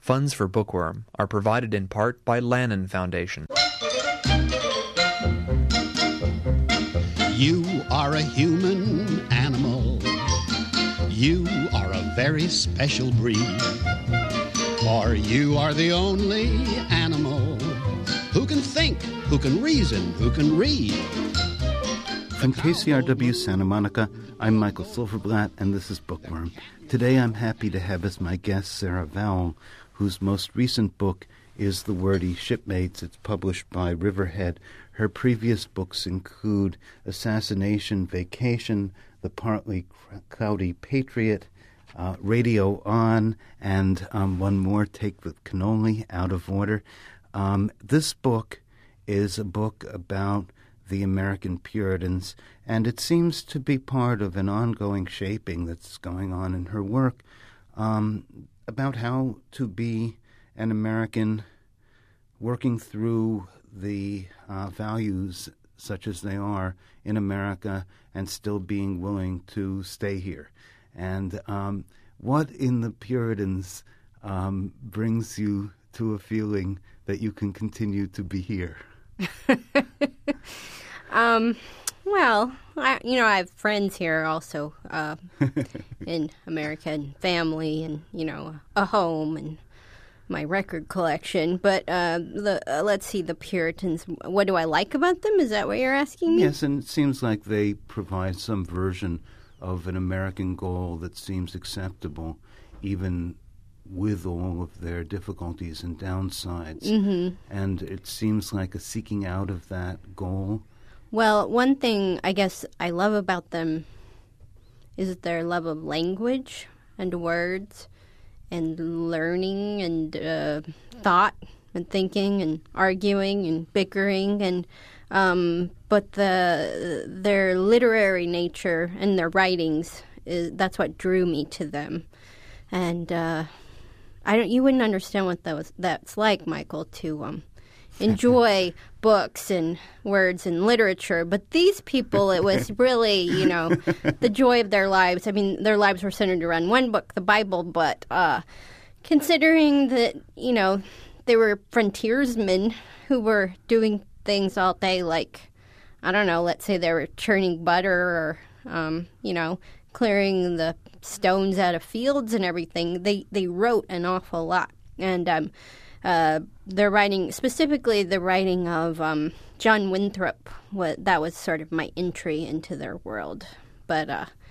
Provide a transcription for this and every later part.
Funds for Bookworm are provided in part by Lannan Foundation. You are a human animal. You are a very special breed. For you are the only animal who can think, who can reason, who can read. From KCRW Santa Monica, I'm Michael Silverblatt, and this is Bookworm. Today I'm happy to have as my guest Sarah Vowell, whose most recent book is The Wordy Shipmates. It's published by Riverhead. Her previous books include Assassination Vacation, The Partly Cloudy Patriot, Radio On, and one more, Take with Cannoli, Out of Order. This book is a book about the American Puritans, and it seems to be part of an ongoing shaping that's going on in her work about how to be an American working through the values such as they are in America and still being willing to stay here. And what in the Puritans brings you to a feeling that you can continue to be here? Well, I have friends here also in America, and family, and, a home and my record collection. But let's see, the Puritans, what do I like about them? Is that what you're asking me? Yes, and it seems like they provide some version of an American goal that seems acceptable, even with all of their difficulties and downsides. Mm-hmm. And it seems like a seeking out of that goal. Well, one thing I guess I love about them is their love of language and words and learning and thought and thinking and arguing and bickering, and but their literary nature and their writings, that's what drew me to them. And you wouldn't understand what that's like, Michael, to enjoy books and words and literature. But these people, it was really, the joy of their lives. I mean, their lives were centered around one book, the Bible, but considering that, they were frontiersmen who were doing things all day, like, I don't know, let's say they were churning butter or, clearing the stones out of fields and everything. They wrote an awful lot. And their writing, specifically the writing of John Winthrop, that was sort of my entry into their world. But,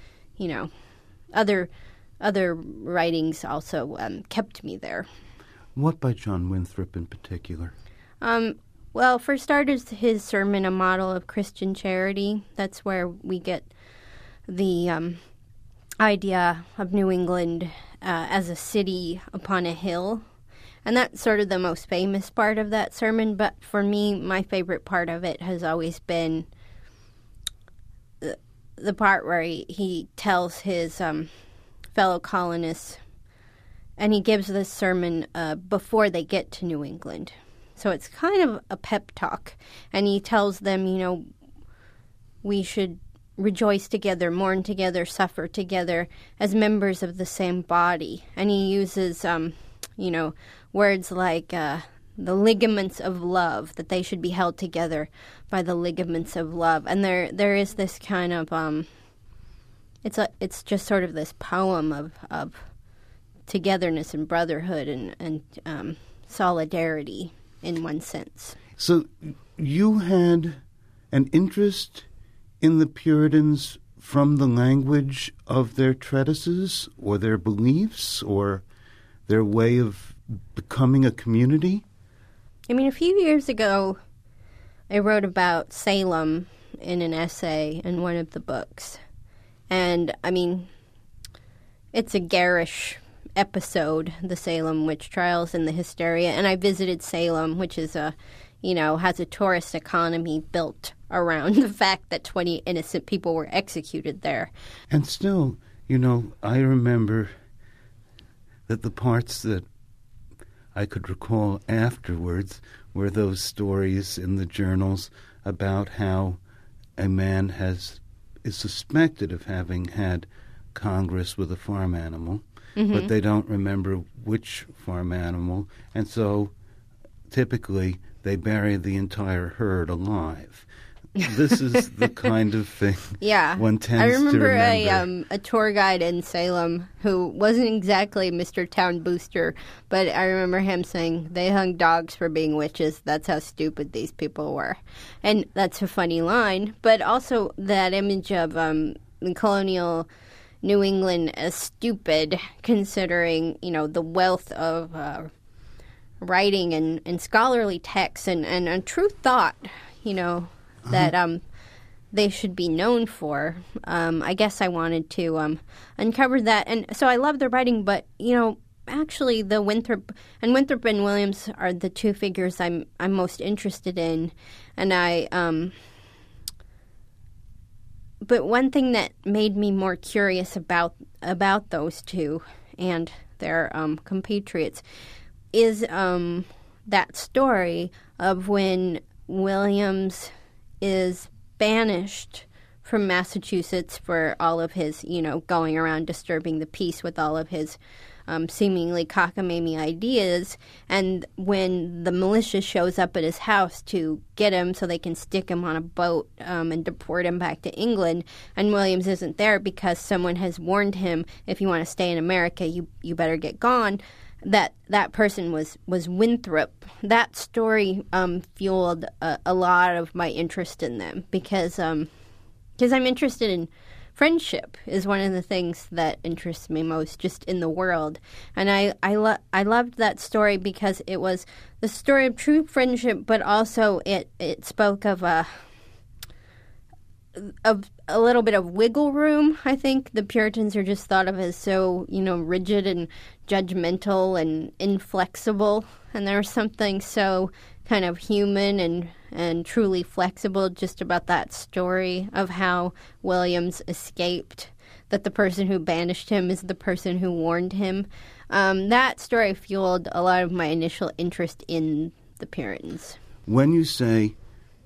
other writings also kept me there. What by John Winthrop in particular? Well, for starters, his sermon, A Model of Christian Charity. That's where we get the idea of New England as a city upon a hill. And that's sort of the most famous part of that sermon. But for me, my favorite part of it has always been the part where he tells his fellow colonists, and he gives this sermon before they get to New England. So it's kind of a pep talk. And he tells them, we should rejoice together, mourn together, suffer together as members of the same body. And he uses, words like the ligaments of love, that they should be held together by the ligaments of love. And there is this kind of, it's just sort of this poem of togetherness and brotherhood and solidarity in one sense. So you had an interest in the Puritans from the language of their treatises or their beliefs or their way of becoming a community? I mean, a few years ago, I wrote about Salem in an essay in one of the books. And, I mean, it's a garish episode, the Salem witch trials and the hysteria. And I visited Salem, which is has a tourist economy built around the fact that 20 innocent people were executed there. And still, I remember that the parts that I could recall afterwards were those stories in the journals about how a man is suspected of having had Congress with a farm animal, but they don't remember which farm animal, and so typically they bury the entire herd alive. This is the kind of thing one tends I remember to remember. a tour guide in Salem who wasn't exactly Mr. Town Booster, but I remember him saying they hung dogs for being witches. That's how stupid these people were. And that's a funny line, but also that image of the colonial New England as stupid, considering, the wealth of writing and scholarly texts and a true thought, that they should be known for. I guess I wanted to uncover that. And so I love their writing, but, actually the Winthrop and Williams are the two figures I'm most interested in. And but one thing that made me more curious about those two and their compatriots is that story of when Williams is banished from Massachusetts for all of his, going around disturbing the peace with all of his seemingly cockamamie ideas. And when the militia shows up at his house to get him so they can stick him on a boat and deport him back to England, and Williams isn't there because someone has warned him, if you want to stay in America, you better get gone. That person was Winthrop. That story fueled a lot of my interest in them because I'm interested in friendship is one of the things that interests me most just in the world. And I loved that story because it was the story of true friendship, but also it spoke of a little bit of wiggle room. I think the Puritans are just thought of as so, rigid and judgmental and inflexible. And there was something so kind of human and truly flexible just about that story of how Williams escaped, that the person who banished him is the person who warned him. That story fueled a lot of my initial interest in the Puritans. When you say,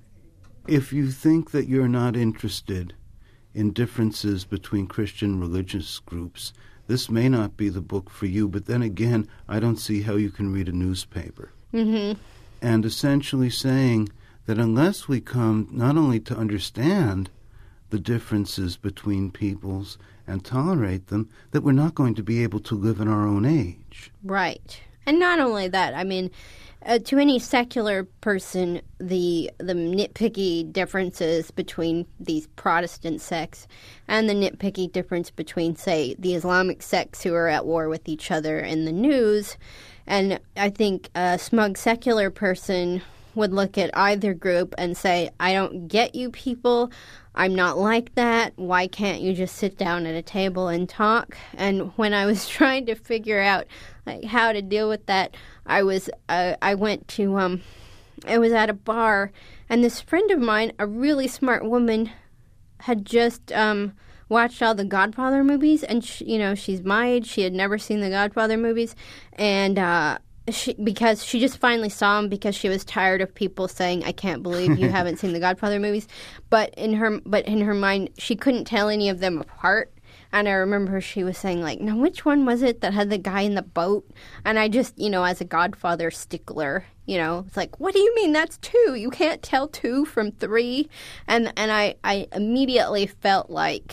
if you think that you're not interested in differences between Christian religious groups, this may not be the book for you, but then again, I don't see how you can read a newspaper. Mm-hmm. And essentially saying that unless we come not only to understand the differences between peoples and tolerate them, that we're not going to be able to live in our own age. Right. And not only that, I mean, to any secular person, the nitpicky differences between these Protestant sects and the nitpicky difference between, say, the Islamic sects who are at war with each other in the news, and I think a smug secular person would look at either group and say, I don't get you people. I'm not like that. Why can't you just sit down at a table and talk? And when I was trying to figure out how to deal with that, I went to I was at a bar, and this friend of mine, a really smart woman, had just watched all the Godfather movies, and she's my age. She had never seen the Godfather movies, and because she just finally saw them because she was tired of people saying, I can't believe you haven't seen the Godfather movies. But in her mind, she couldn't tell any of them apart. And I remember she was saying, now, which one was it that had the guy in the boat? And I just, as a Godfather stickler, it's like, what do you mean that's 2? You can't tell 2 from 3? And I immediately felt like,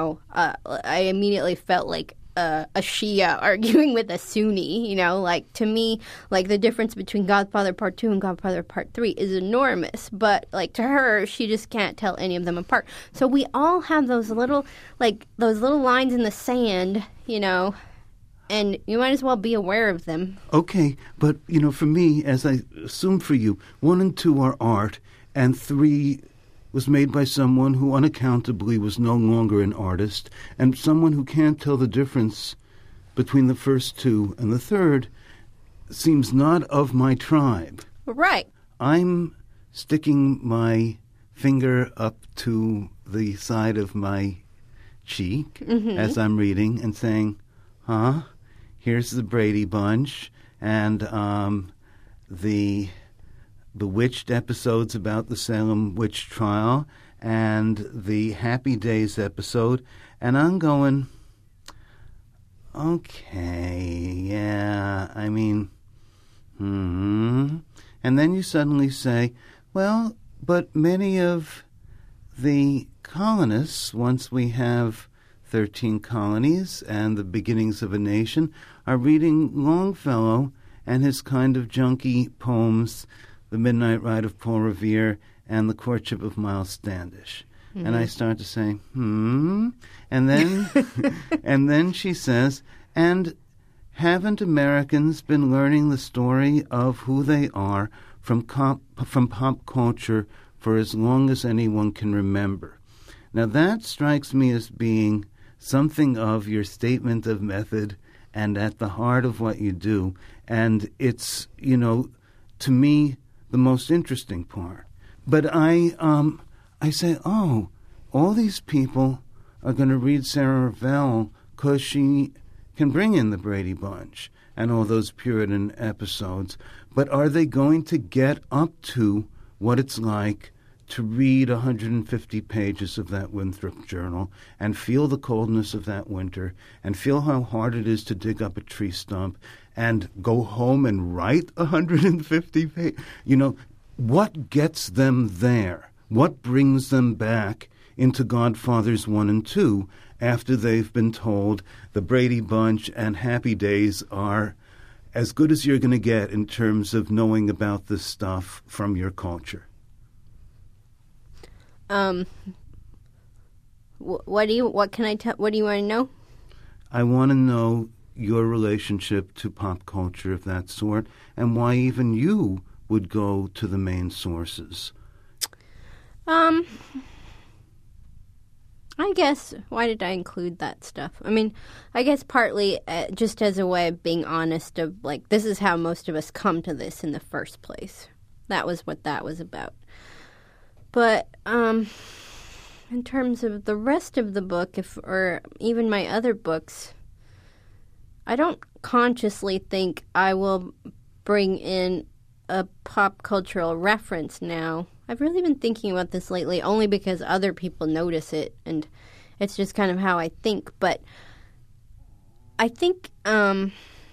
a Shia arguing with a Sunni, to me, the difference between Godfather Part 2 and Godfather Part 3 is enormous, but, to her, she just can't tell any of them apart. So we all have those little lines in the sand, and you might as well be aware of them. Okay, but, for me, as I assume for you, 1 and 2 are art, and 3 was made by someone who unaccountably was no longer an artist, and someone who can't tell the difference between the first 2 and the third seems not of my tribe. Right. I'm sticking my finger up to the side of my cheek as I'm reading and saying, here's the Brady Bunch and the Bewitched episodes about the Salem witch trial and the Happy Days episode, and I'm going, okay, yeah, I mean, and then you suddenly say, well, but many of the colonists, once we have 13 colonies and the beginnings of a nation, are reading Longfellow and his kind of junky poems, The Midnight Ride of Paul Revere and The Courtship of Miles Standish. Mm-hmm. And I start to say, and then and then she says, and haven't Americans been learning the story of who they are from pop culture for as long as anyone can remember? Now that strikes me as being something of your statement of method and at the heart of what you do. And it's, to me, the most interesting part. But I say, oh, all these people are going to read Sarah Vowell because she can bring in the Brady Bunch and all those Puritan episodes. But are they going to get up to what it's like to read 150 pages of that Winthrop Journal and feel the coldness of that winter and feel how hard it is to dig up a tree stump and go home and write 150 pages? What gets them there? What brings them back into Godfathers 1 and 2 after they've been told the Brady Bunch and Happy Days are as good as you're going to get in terms of knowing about this stuff from your culture? What do you want to know? I want to know your relationship to pop culture of that sort and why even you would go to the main sources. I guess, why did I include that stuff? I mean, I guess partly just as a way of being honest of, this is how most of us come to this in the first place. That was what that was about. But in terms of the rest of the book, or even my other books, I don't consciously think I will bring in a pop cultural reference now. I've really been thinking about this lately only because other people notice it, and it's just kind of how I think. But I think the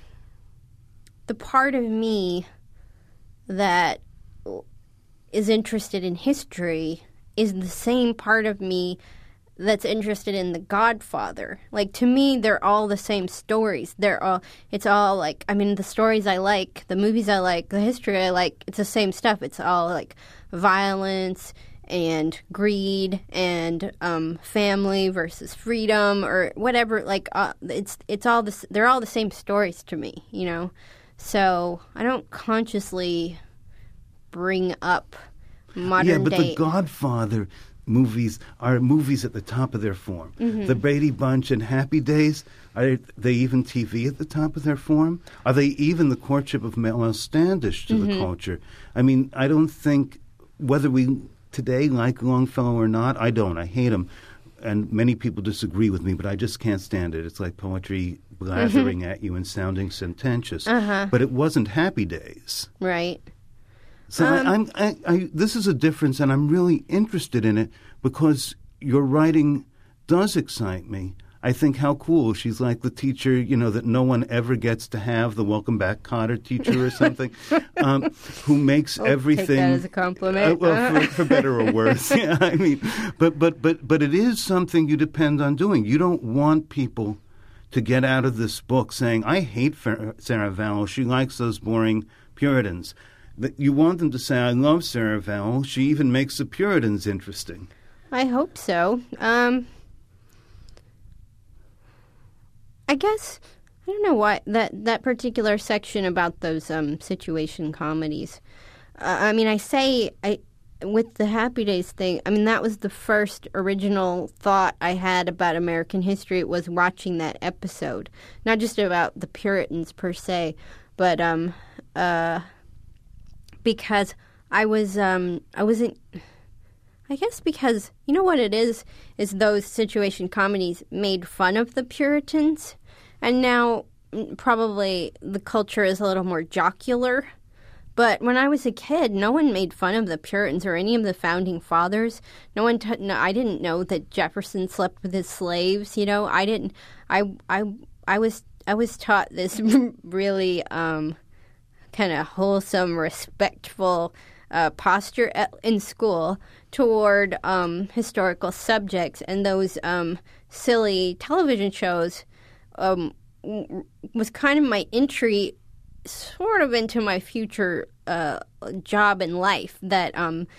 part of me that is interested in history is the same part of me that's interested in The Godfather. To me, they're all the same stories. The stories I like, the movies I like, the history I like, it's the same stuff. It's all violence and greed and family versus freedom or whatever. It's all this. They're all the same stories to me, So I don't consciously bring up modern day. Yeah, but The Godfather movies are movies at the top of their form. Mm-hmm. The Brady Bunch and Happy Days, are they even TV at the top of their form? Are they even The Courtship of Miles Standish to the culture? I mean, I don't think, whether we today like Longfellow or not, I don't. I hate him. And many people disagree with me, but I just can't stand it. It's like poetry blathering at you and sounding sententious. But it wasn't Happy Days. Right. So this is a difference, and I'm really interested in it because your writing does excite me. I think how cool. She's like the teacher, that no one ever gets to have, the Welcome Back Kotter teacher or something, who makes everything. Take that as a compliment. For better or worse. Yeah, I mean, but it is something you depend on doing. You don't want people to get out of this book saying, I hate Sarah Vowell. She likes those boring Puritans. You want them to say, I love Sarah Vowell. She even makes the Puritans interesting. I hope so. I guess, I don't know why, that particular section about those situation comedies. With the Happy Days thing, that was the first original thought I had about American history. It was watching that episode. Not just about the Puritans per se, but because I wasn't, I guess because, you know what it is those situation comedies made fun of the Puritans, and now probably the culture is a little more jocular. But when I was a kid, no one made fun of the Puritans or any of the founding fathers. I didn't know that Jefferson slept with his slaves. I was taught this really kind of wholesome, respectful posture in school toward historical subjects, and those silly television shows was kind of my entry sort of into my future job in life. That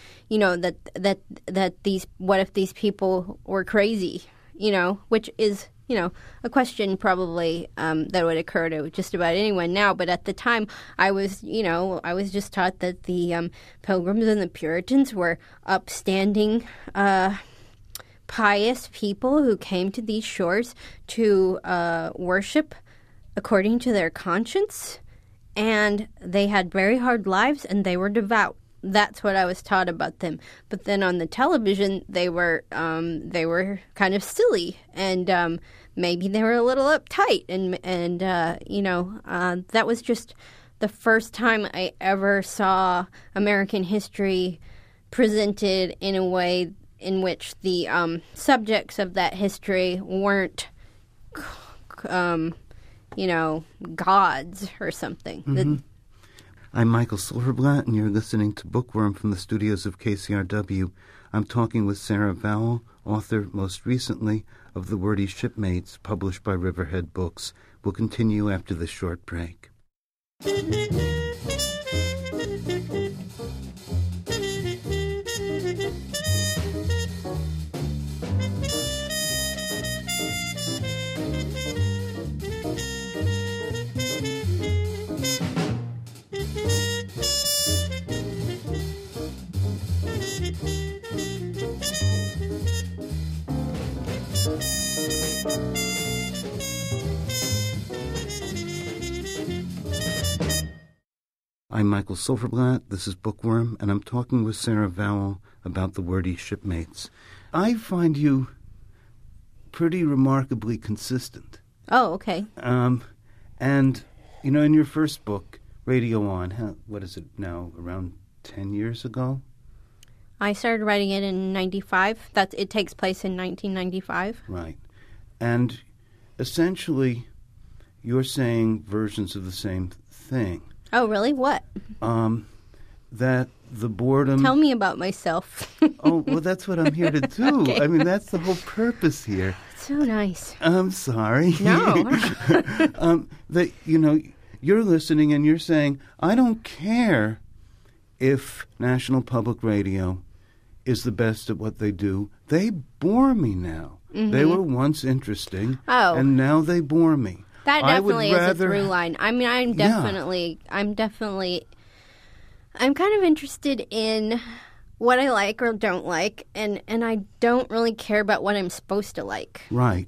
that these, what if these people were crazy, which is a question probably that would occur to just about anyone now. But at the time, I was just taught that the Pilgrims and the Puritans were upstanding, pious people who came to these shores to worship according to their conscience, and they had very hard lives, and they were devout. That's what I was taught about them. But then on the television, they were kind of silly, and maybe they were a little uptight, and that was just the first time I ever saw American history presented in a way in which the subjects of that history weren't, gods or something. Mm-hmm. I'm Michael Silverblatt, and you're listening to Bookworm from the studios of KCRW. I'm talking with Sarah Vowell, author most recently of The Wordy Shipmates, published by Riverhead Books. We'll continue after this short break. I'm Michael Silverblatt, this is Bookworm, and I'm talking with Sarah Vowell about The Wordy Shipmates. I find you pretty remarkably consistent. Oh, okay. And, in your first book, Radio On, what is it now, around 10 years ago? I started writing it in 95. It takes place in 1995. Right. And essentially, you're saying versions of the same thing. Oh, really? What? That the boredom... Tell me about myself. Oh, well, that's what I'm here to do. Okay. I mean, that's the whole purpose here. So nice. I'm sorry. No. That, you're listening and you're saying, I don't care if National Public Radio is the best at what they do. They bore me now. Mm-hmm. They were once interesting, and now they bore me. That definitely is a through line. I mean, I'm kind of interested in what I like or don't like, and I don't really care about what I'm supposed to like. Right.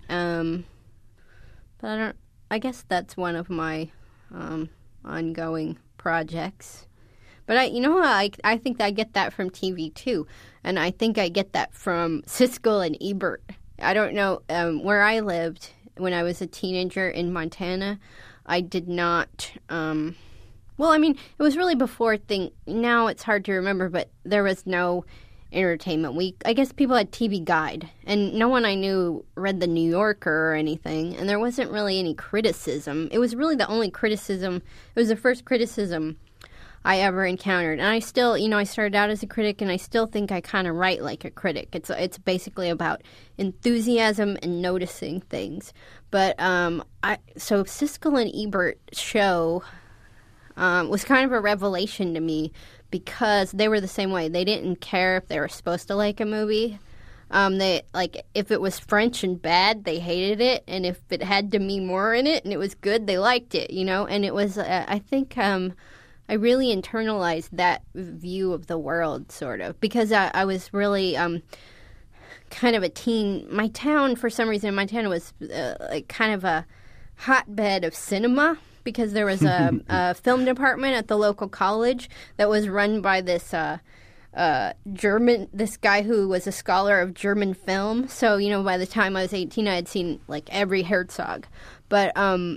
But I guess that's one of my ongoing projects. But I think I get that from TV too, and I think I get that from Siskel and Ebert. I don't know where I lived. When I was a teenager in Montana, I did not, it was really before now it's hard to remember, but there was no entertainment week. I guess people had TV Guide, and no one I knew read The New Yorker or anything, and there wasn't really any criticism. It was really the only criticism, it was the first criticism I ever encountered. And I still, I started out as a critic, and I still think I kind of write like a critic. It's basically about enthusiasm and noticing things. But so Siskel and Ebert's show was kind of a revelation to me because they were the same way. They didn't care if they were supposed to like a movie. If it was French and bad, they hated it, and if it had Demi Moore in it and it was good, they liked it. And it was, I think. I really internalized that view of the world, sort of, because I was really kind of a teen. My town, for some reason, Montana was kind of a hotbed of cinema because there was a film department at the local college that was run by this this guy who was a scholar of German film. So, by the time I was 18, I had seen every Herzog. But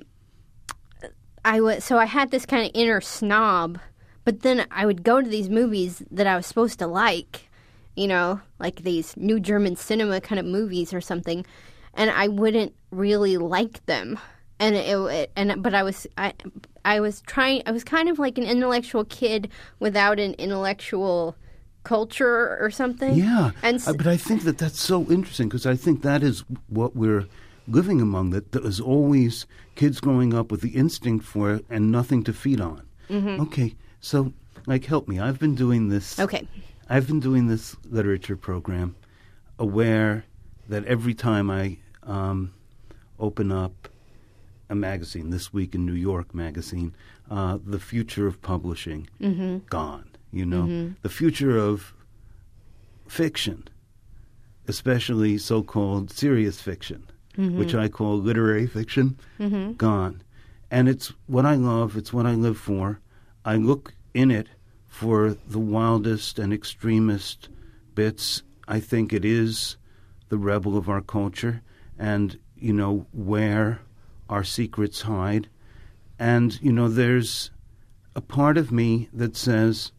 I had this kind of inner snob, but then I would go to these movies that I was supposed to like, like these new German cinema kind of movies or something, and I wouldn't really like them. but I was kind of like an intellectual kid without an intellectual culture or something. Yeah, and but I think that's so interesting because I think that is what we're living among. That there's always kids growing up with the instinct for it and nothing to feed on. Mm-hmm. Okay, so help me. I've been doing this. Okay. I've been doing this literature program, aware that every time I open up a magazine, This Week in New York magazine, the future of publishing, gone. The future of fiction, especially so-called serious fiction, which I call literary fiction, gone. And it's what I love, it's what I live for. I look in it for the wildest and extremist bits. I think it is the rebel of our culture and, where our secrets hide. And, there's a part of me that says,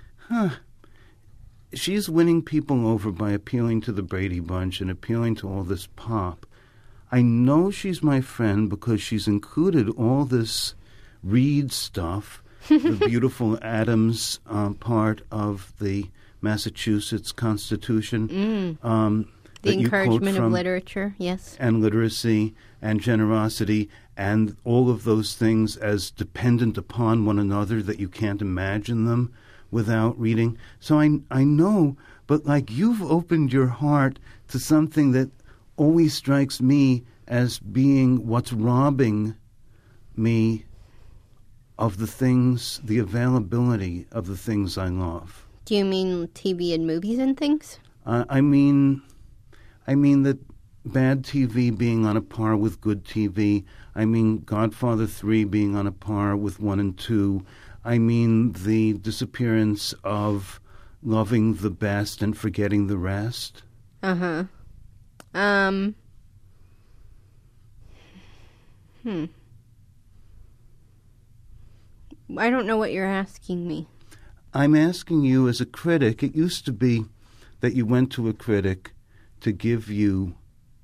she's winning people over by appealing to the Brady Bunch and appealing to all this pop. I know she's my friend because she's included all this Reed stuff, the beautiful Adams part of the Massachusetts Constitution. The encouragement of literature, yes. And literacy and generosity and all of those things as dependent upon one another that you can't imagine them without reading. So I know, but you've opened your heart to something that always strikes me as being what's robbing me of the things, the availability of the things I love. Do you mean TV and movies and things? I mean that bad TV being on a par with good TV. I mean Godfather 3 being on a par with 1 and 2. I mean the disappearance of loving the best and forgetting the rest. Uh-huh. I don't know what you're asking me. I'm asking you as a critic. It used to be that you went to a critic to give you,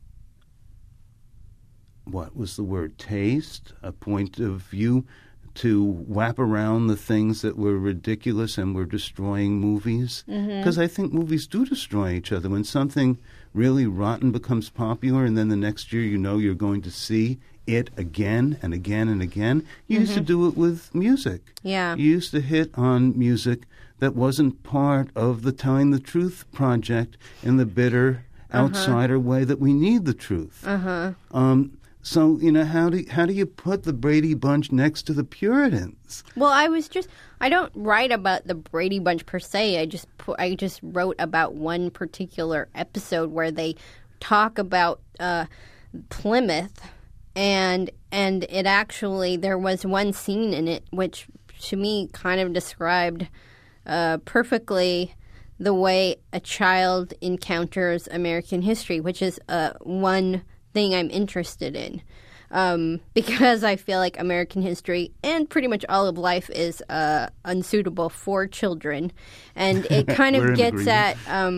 what was the word, taste, a point of view, to wrap around the things that were ridiculous and were destroying movies. Because I think movies do destroy each other. When something really rotten becomes popular and then the next year you're going to see it again and again and again. You used to do it with music. Yeah. You used to hit on music that wasn't part of the Telling the Truth project in the bitter outsider way that we need the truth. So, how do you put the Brady Bunch next to the Puritans? Well, I don't write about the Brady Bunch per se. I just wrote about one particular episode where they talk about Plymouth, and it actually, there was one scene in it which to me kind of described perfectly the way a child encounters American history, which is one thing I'm interested in, because I feel like American history and pretty much all of life is unsuitable for children, and it kind of gets at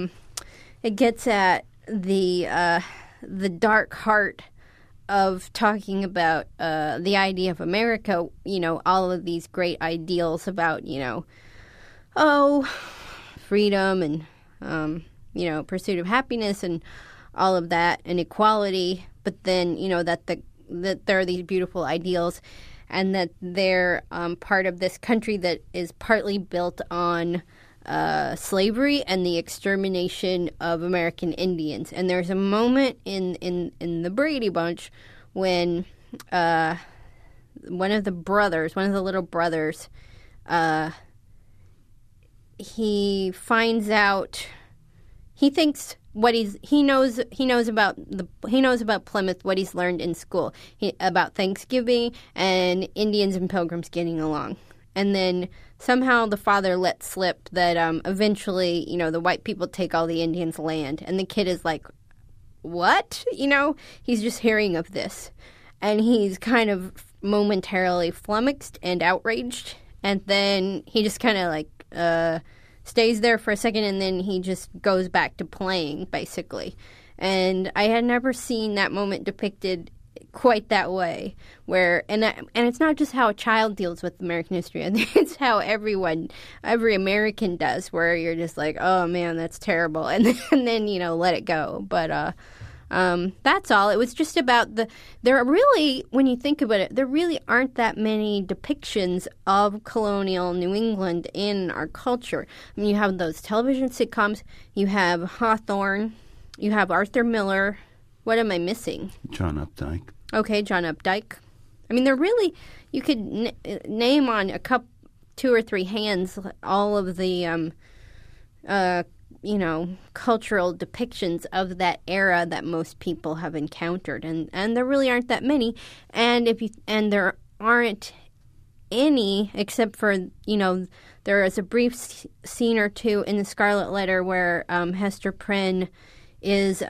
the dark heart of talking about the idea of America. All of these great ideals about freedom and pursuit of happiness and all of that, and equality, but then, that there are these beautiful ideals and that they're part of this country that is partly built on slavery and the extermination of American Indians. And there's a moment in the Brady Bunch when one of the little brothers, he finds out, he knows about Plymouth, what he's learned in school, about Thanksgiving and Indians and Pilgrims getting along. And then somehow the father lets slip that eventually, the white people take all the Indians' land. And the kid is like, what? He's just hearing of this. And he's kind of momentarily flummoxed and outraged. And then he just kind of stays there for a second, and then he just goes back to playing, basically. And I had never seen that moment depicted quite that way. And it's not just how a child deals with American history. I think it's how every American does, where you're just like, oh man, that's terrible, and then let it go. But that's all. It was just about there really, when you think about it, there really aren't that many depictions of colonial New England in our culture. I mean, you have those television sitcoms, you have Hawthorne, you have Arthur Miller. What am I missing? John Updike. Okay, John Updike. I mean, they're really, you could name on two or three hands all of the cultural depictions of that era that most people have encountered, and there really aren't that many. And there aren't any, except for there is a brief scene or two in the Scarlet Letter where Hester Prynne is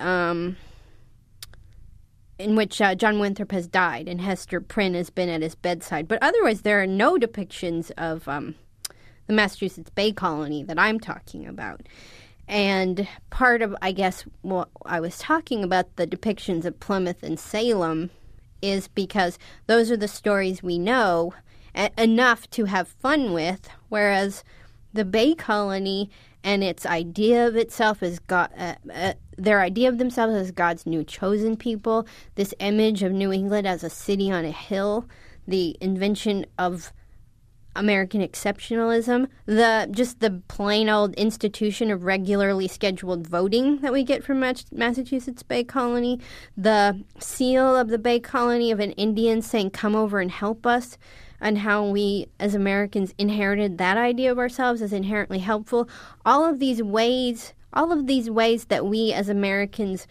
in which John Winthrop has died, and Hester Prynne has been at his bedside. But otherwise, there are no depictions of the Massachusetts Bay Colony that I'm talking about. And part of, I guess, what I was talking about, the depictions of Plymouth and Salem, is because those are the stories we know enough to have fun with, whereas the Bay Colony and its idea of itself as their idea of themselves as God's new chosen people, this image of New England as a city on a hill, the invention of American exceptionalism, the plain old institution of regularly scheduled voting that we get from Massachusetts Bay Colony, the seal of the Bay Colony of an Indian saying, "Come over and help us," and how we as Americans inherited that idea of ourselves as inherently helpful. All of these ways that we as Americans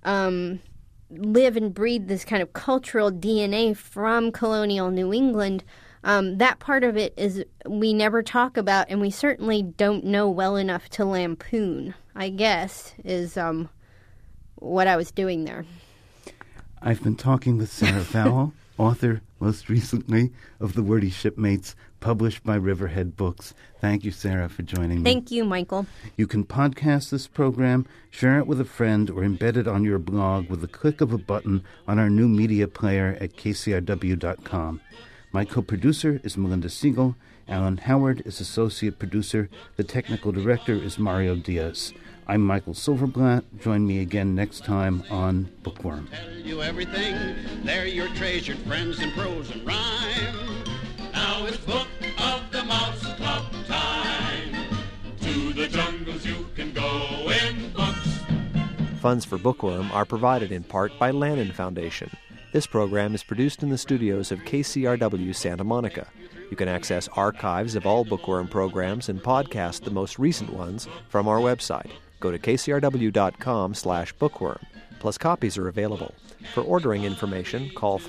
live and breathe this kind of cultural DNA from colonial New England. That part of it is we never talk about, and we certainly don't know well enough to lampoon, I guess, is what I was doing there. I've been talking with Sarah Vowell, author, most recently, of The Wordy Shipmates, published by Riverhead Books. Thank you, Sarah, for joining me. Thank you, Michael. You can podcast this program, share it with a friend, or embed it on your blog with the click of a button on our new media player at kcrw.com. My co-producer is Melinda Siegel. Alan Howard is associate producer. The technical director is Mario Diaz. I'm Michael Silverblatt. Join me again next time on Bookworm. Tell you everything. They're your treasured friends in prose and rhyme. Now it's Book of the Mouse Club time. To the jungles you can go in books. Funds for Bookworm are provided in part by Lannan Foundation. This program is produced in the studios of KCRW Santa Monica. You can access archives of all Bookworm programs and podcast the most recent ones from our website. Go to kcrw.com/bookworm. Plus, copies are available. For ordering information, call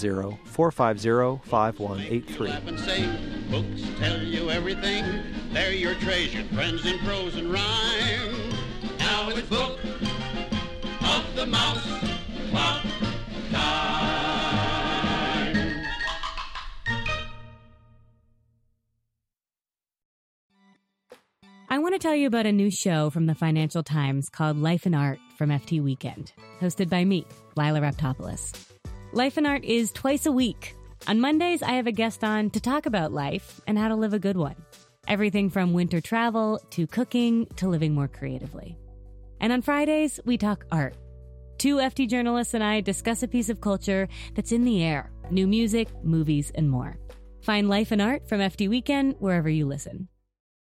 310-450-5183. Laugh and say, books tell you everything. They're your treasured friends in prose and rhyme. Now it's Book of the Mouse Club time. I want to tell you about a new show from the Financial Times called Life and Art from FT Weekend, hosted by me, Lila Raptopoulos. Life and Art is twice a week. On Mondays, I have a guest on to talk about life and how to live a good one. Everything from winter travel to cooking to living more creatively. And on Fridays, we talk art. Two FT journalists and I discuss a piece of culture that's in the air, new music, movies, and more. Find Life and Art from FT Weekend wherever you listen.